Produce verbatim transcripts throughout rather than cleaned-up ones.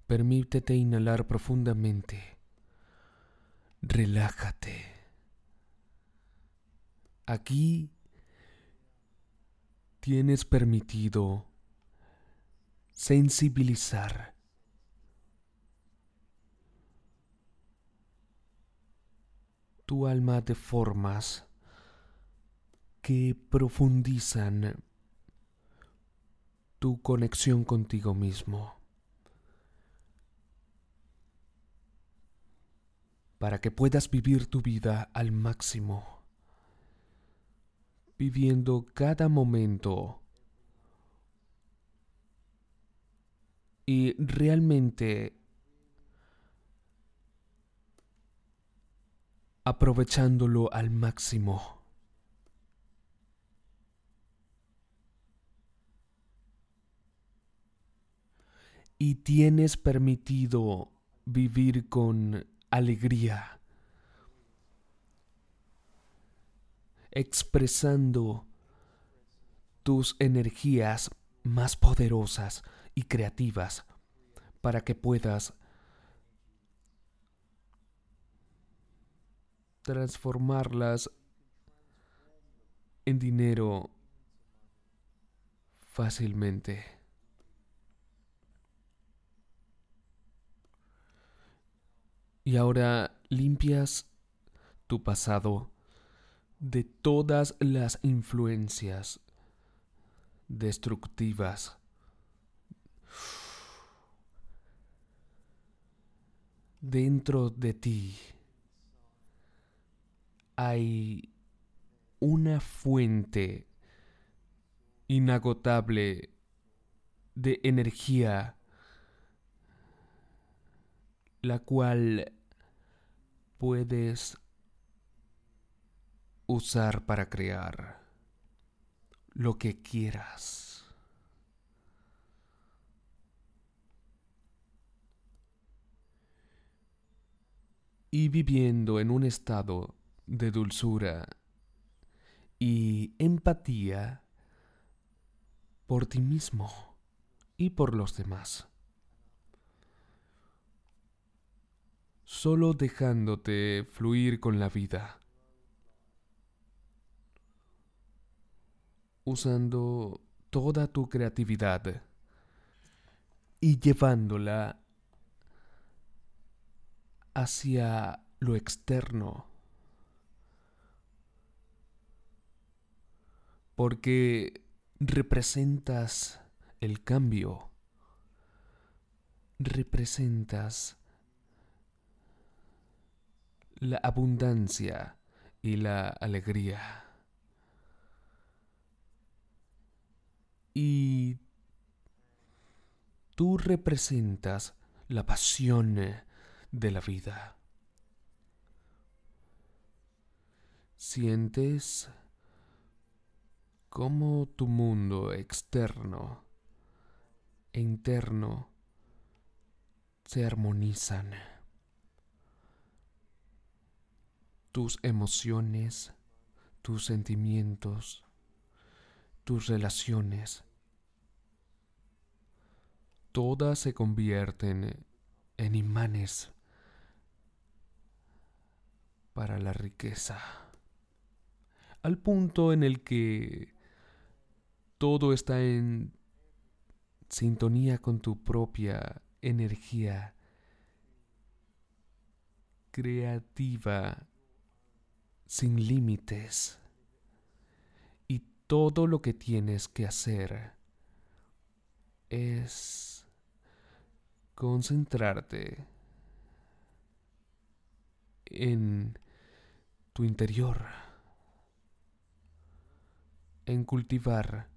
Permítete inhalar profundamente. Relájate. Aquí tienes permitido sensibilizar tu alma de formas que profundizan tu conexión contigo mismo, para que puedas vivir tu vida al máximo, viviendo cada momento y realmente aprovechándolo al máximo. Y tienes permitido vivir con alegría, expresando tus energías más poderosas y creativas para que puedas transformarlas en dinero fácilmente. Y ahora limpias tu pasado de todas las influencias destructivas dentro de ti. Hay una fuente inagotable de energía, la cual puedes usar para crear lo que quieras. Y viviendo en un estado de dulzura y empatía por ti mismo y por los demás. Solo dejándote fluir con la vida, usando toda tu creatividad y llevándola hacia lo externo, porque representas el cambio, representas la abundancia y la alegría. Y tú representas la pasión de la vida. Sientes cómo tu mundo externo e interno se armonizan. Tus emociones, tus sentimientos, tus relaciones, todas se convierten en imanes para la riqueza, al punto en el que todo está en sintonía con tu propia energía creativa sin límites. Y todo lo que tienes que hacer es concentrarte en tu interior, en cultivar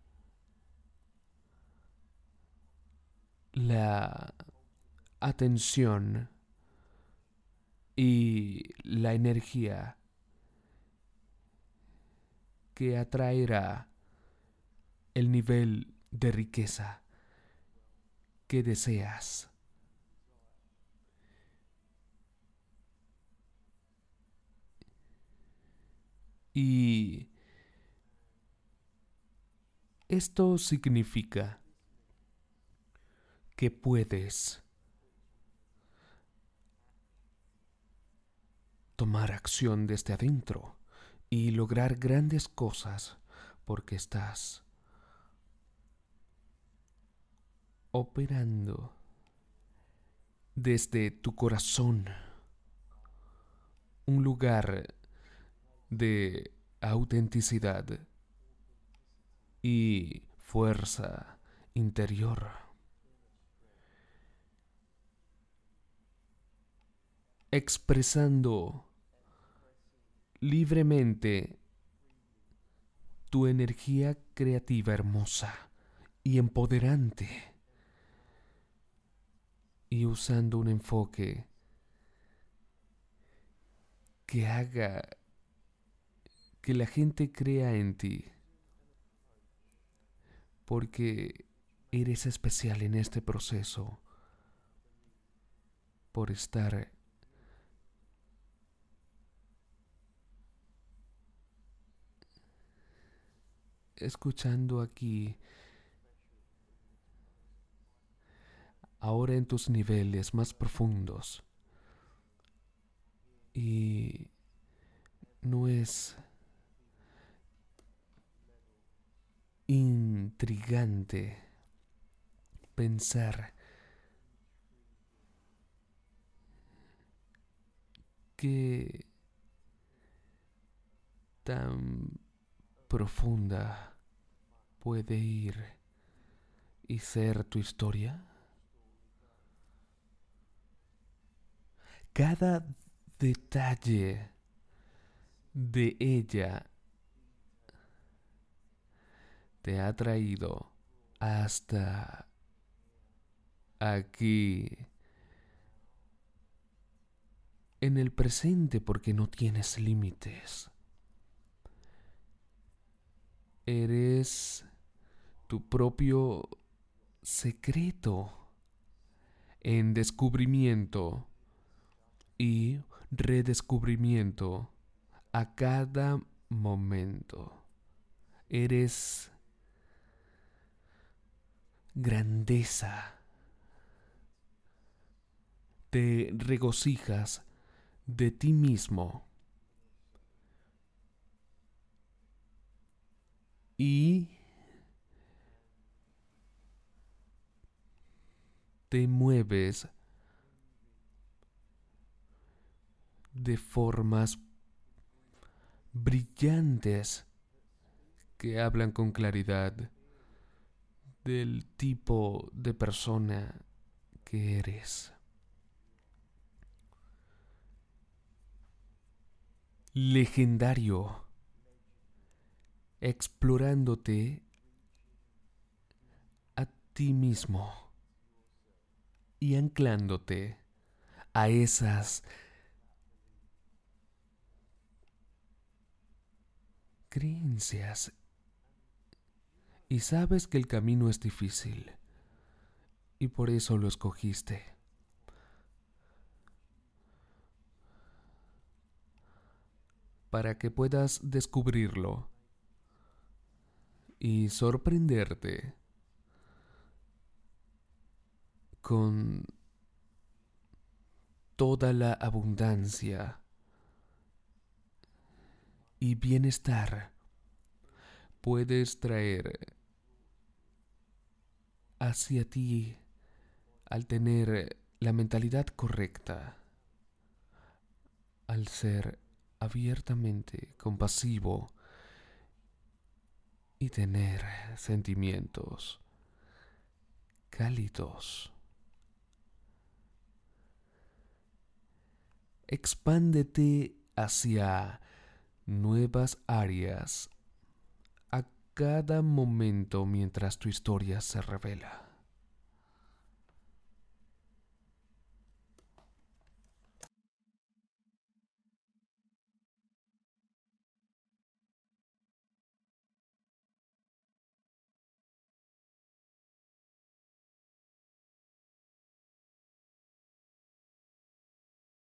la atención y la energía que atraerá el nivel de riqueza que deseas. Y esto significa que puedes tomar acción desde adentro y lograr grandes cosas porque estás operando desde tu corazón, un lugar de autenticidad y fuerza interior. Expresando libremente tu energía creativa hermosa y empoderante, y usando un enfoque que haga que la gente crea en ti, porque eres especial en este proceso por estar escuchando aquí ahora en tus niveles más profundos. Y no es intrigante pensar que tan profunda puede ir y ser tu historia. Cada detalle de ella te ha traído hasta aquí en el presente porque no tienes límites. Eres tu propio secreto en descubrimiento y redescubrimiento a cada momento. Eres grandeza. Te regocijas de ti mismo y te mueves de formas brillantes que hablan con claridad del tipo de persona que eres. Legendario, explorándote a ti mismo y anclándote a esas creencias. Y sabes que el camino es difícil y por eso lo escogiste. Para que puedas descubrirlo y sorprenderte con toda la abundancia y bienestar puedes traer hacia ti al tener la mentalidad correcta, al ser abiertamente compasivo y tener sentimientos cálidos. Expándete hacia nuevas áreas a cada momento mientras tu historia se revela.